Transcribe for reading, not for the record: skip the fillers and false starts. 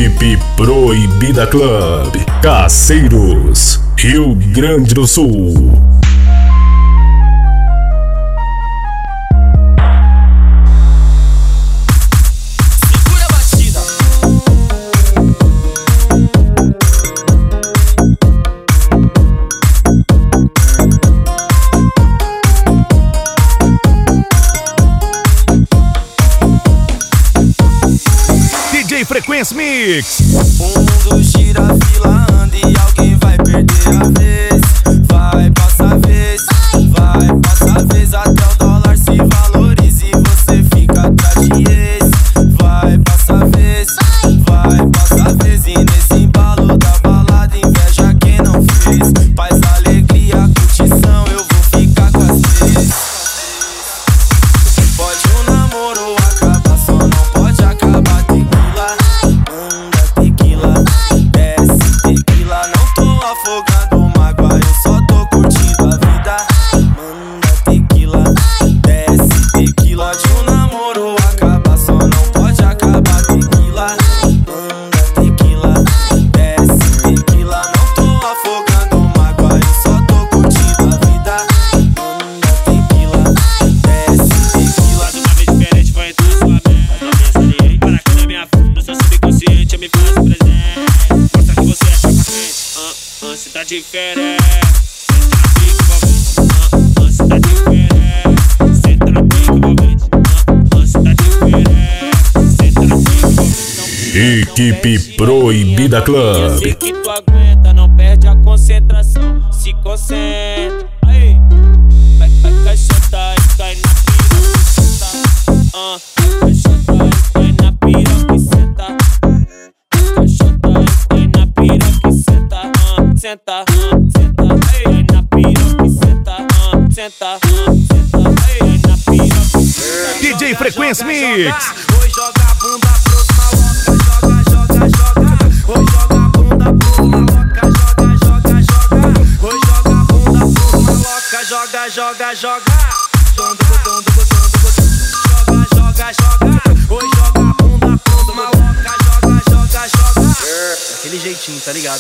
Equipe Proibida Club, Caceiros, Rio Grande do Sul. Frequência Mix. O mundo gira, a fila anda e alguém vai perder a vez. Vai passar a vez, vai passar a vez até o dólar se valorize e você fica atrás de ex. Vai passar a vez, vai passar a vez e nesse embalo da balada inveja quem não fez. Paz, alegria, curtição, eu vou ficar com as três. Pode o namoro acabar, só não pode acabar tequila. Afogando mágoa, eu só tô curtindo a vida. Manda tequila, desce tequila. De um namoro acabar, só não pode acabar tequila. Manda tequila, desce tequila. Não tô afogando mágoa, eu só tô curtindo a vida. Manda tequila, desce tequila. De uma vez diferente foi entrar sua mente. Não pensei para que na minha vida, no seu subconsciente eu me faço presente. Mostra que você é chapa-quente. Cê tá diferente, cê tá diferente, cê tá diferente, cê tá diferente, cê tá diferente. Equipe Proibida Club. Eu sei que tu aguenta, não perde a concentração, se concentra. Aí, vai caixotar e cai na piroca. Vai caixotar e cai na piroca e senta. Caixotar e cai na piroca e senta. Senta, senta, aí na piroca e senta, senta, senta, aí na piroca e senta. DJ Frequência Mix. Oi, joga a bunda pros maloca, joga, joga. Oi, joga a bunda pros maloca, joga, joga. Oi, joga a bunda pros maloca, joga, joga. Joga. Oi, joga a bunda pros maloca, joga. Aquele jeitinho, tá ligado?